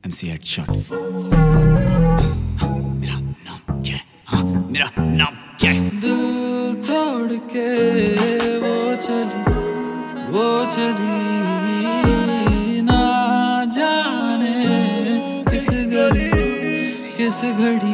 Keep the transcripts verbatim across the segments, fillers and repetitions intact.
M C headshot. मेरा नाम क्या है? हाँ मेरा नाम क्या है? दिल तोड़ के वो चली वो चली ना जाने किस गली किस घड़ी।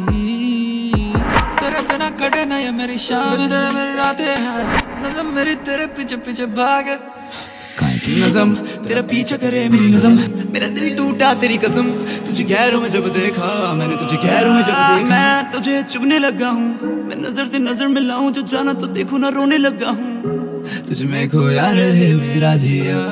तेरे बिना कटे ना ये मेरी शाम, तेरे मेरी रातें हैं, नज़म मेरी तेरे पीछे पीछे भागे। नज़म तेरा पीछा करे मेरी नज़म, मेरा दिल टूटा तेरी कसम। तुझे गैरों में जब देखा मैंने, तुझे गैरों में जब देखा मैं तुझे चुभने लगा हूँ। मैं नजर से नजर मिलाऊं, जो जाना तो देखो ना रोने लगा हूँ। तुझ में खोया रहे मेरा जिया।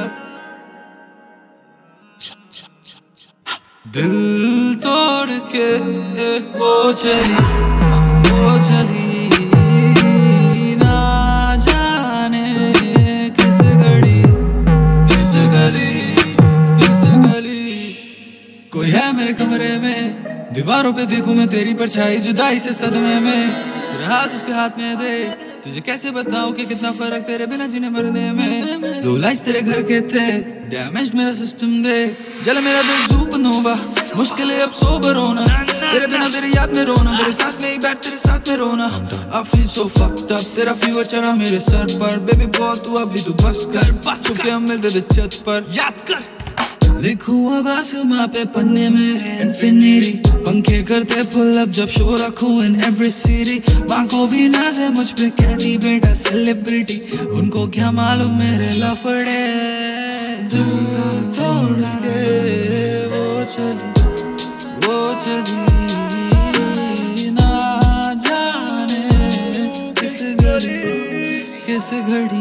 दिल तोड़ के वो चली वो चली ना जाने किस घड़ी किस गली किस गली। कोई है मेरे कमरे में, दीवारों पे देखूं मैं तेरी परछाई, जुदाई से सदमे में तेरा हाथ उसके हाथ में दे। तुझे कैसे बताऊं कि कितना फर्क तेरे बिना जीने मरने में। लो लाइट्स तेरे घर के थे, डैमेज मेरा सिस्टम दे, जल मेरा दिल सुपरनोवा। मुश्किल है अब सोबर होना, तेरे बिना तेरी याद में रोना, तेरे साथ में ही बैठ तेरे साथ में रोना। I feel so fucked up, तेरा फीवर चढ़ा मेरे सर पर। बेबी बॉय तू अभी तू बस कर, बस के हम मिलते थे छत पर, याद कर। लिखूं अब आसमां पे पन्ने मेरे इन्फिनिटी, पंखे करते पुल अप जब शो रखूं in every city। माँ को भी नाज है मुझ पे, कहती बेटा सेलिब्रिटी, उनको क्या मालूम मेरे लफड़े। दिल तोड़ के वो चली वो चली ना जाने किस घड़ी किस घड़ी।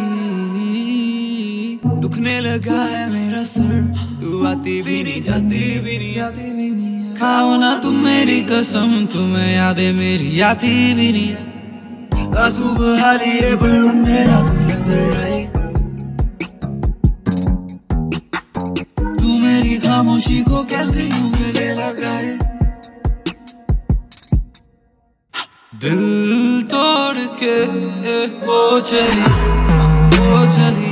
दुखने लगा है मेरा सर, तू आती भी नहीं जाती भी नहीं आती भी नहीं। खाओ ना तुम मेरी कसम, तुम्हें यादें मेरी आती भी नहीं। आंसू बहा लिए पर उनमें ना तू नजर आई। तू मेरी खामोशी को कैसे यूं गले लगाए। दिल तोड़ के वो चली वो चली